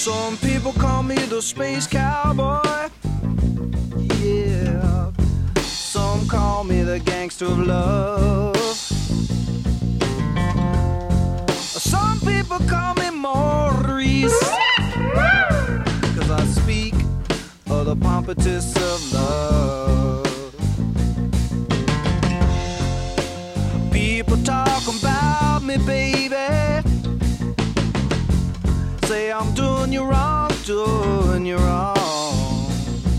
Some people call me the space cowboy. Yeah. Some call me the gangster of love. Some people call me Maurice, 'cause I speak of the pompatus of love. People talk about me, baby, say I'm doing you wrong, doing you wrong.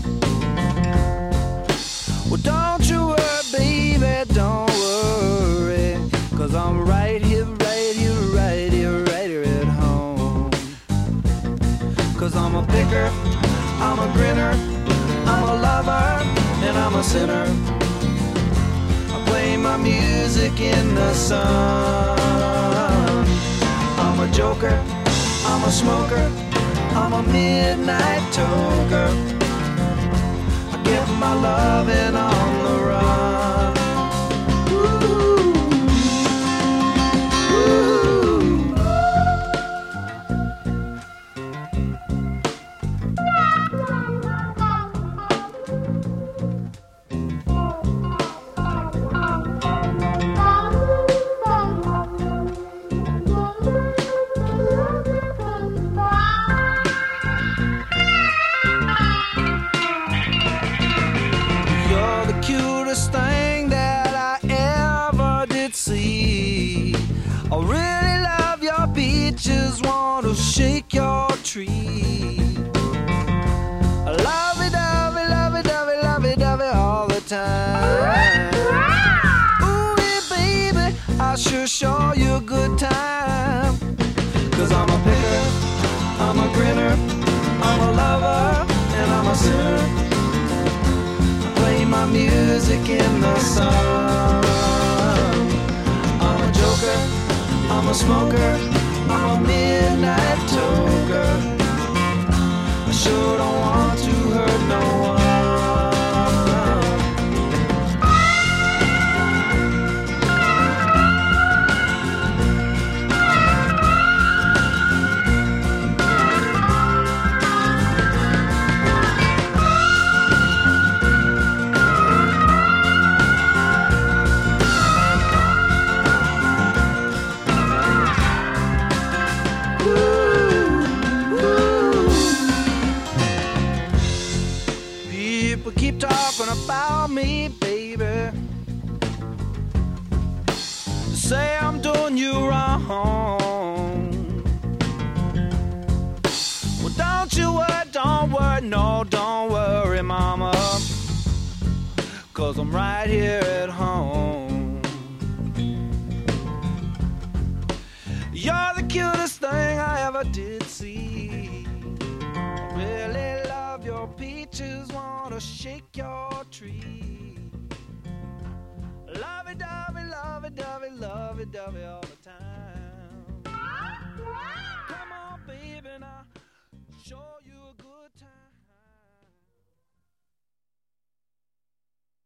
Well, don't you worry, baby, don't worry, 'cause I'm right here, right here, right here, right here at home. 'Cause I'm a picker, I'm a grinner, I'm a lover, and I'm a sinner. I play my music in the sun. I'm a joker, I'm a smoker, I'm a midnight toker. I get my loving on the run. Thing that I ever did see. I really love your peaches, want to shake your tree. I love it, love it, love it, love it, love it, love it all the time. Ooh, yeah, baby, I sure show you a good time. 'Cause I'm a picker, I'm a grinner, I'm a lover, and I'm a sinner. My music in the sun. I'm a joker, I'm a smoker, I'm a midnight toker. I sure don't want to hurt no one. Keep talking about me, baby. Say I'm doing you wrong. Well, don't you worry, no, don't worry, mama, 'cause I'm right here at home. You're the cutest thing I ever did see. I really love your peaches, wanna shake your tree. Love it, dovey, love it, dovey, love it, dovey.